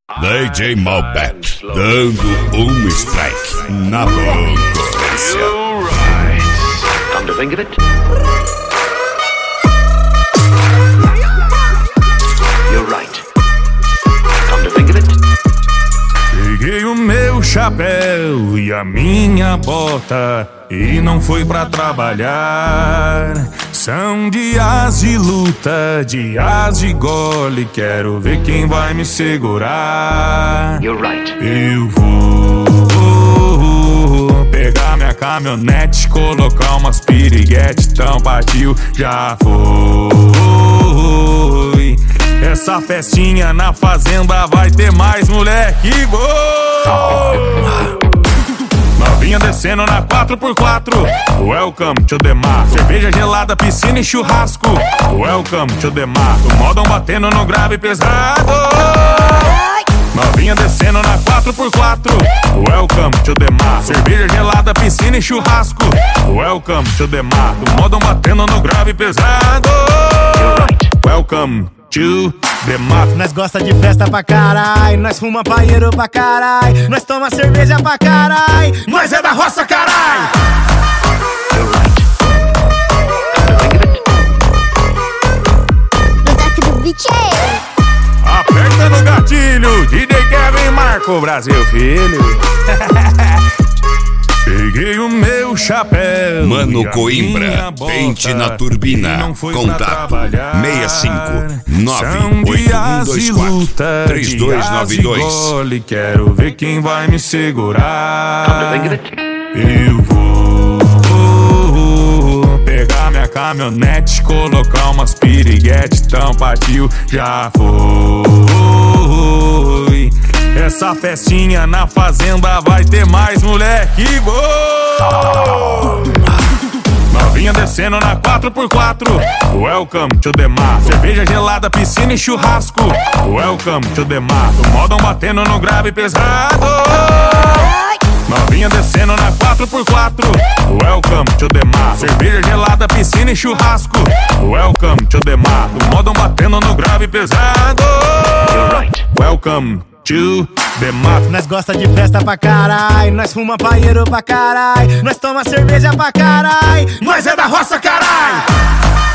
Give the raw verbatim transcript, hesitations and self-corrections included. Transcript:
D J Malbec, dando um strike na concorrência. Come to think of it, you're right. Come to think of it. Peguei o meu chapéu e a minha bota e não fui pra trabalhar. São dias de luta, dias de gole. Quero ver quem vai me segurar. You're right. Eu vou pegar minha caminhonete, colocar umas piriguete, então partiu, já foi. Essa festinha na fazenda vai ter mais moleque. Gol! Novinha descendo na quatro por quatro. Welcome to the mar. Cerveja gelada, piscina e churrasco. Welcome to the mar. O modão batendo no grave pesado. Novinha descendo na quatro por quatro. Welcome to the mar. Cerveja gelada, piscina e churrasco. Welcome to the mar. O modão batendo no grave pesado. Welcome to the mar. Nós gosta de festa pra carai, nós fuma paieiro pra carai, nós toma cerveja pra carai, nós é da roça carai. No toque do beat é. Aperta no gatilho, D J Kevin Marco, Brasil filho. Peguei o meu chapéu. Mano Coimbra, pente na turbina. Contato seis cinco nove oito um dois quatro três dois nove dois. Quero ver quem vai me segurar. Come to think of it, Eu vou pegar minha caminhonete, colocar umas piriguete, então partiu, já foi. Essa festinha na fazenda vai ter mais moleque. Gol! Novinha descendo na quatro por quatro. Welcome to the mar. Cerveja gelada, piscina e churrasco. Welcome to the mar. O modão batendo no grave pesado. Novinha descendo na quatro por quatro. Welcome to the mar. Cerveja gelada, piscina e churrasco. Welcome to the mar. O modão batendo no grave pesado. Welcome to the mar. Nós gosta de festa pra carai, nós fuma paieiro pra carai, nós toma cerveja pra carai, nós é da roça carai.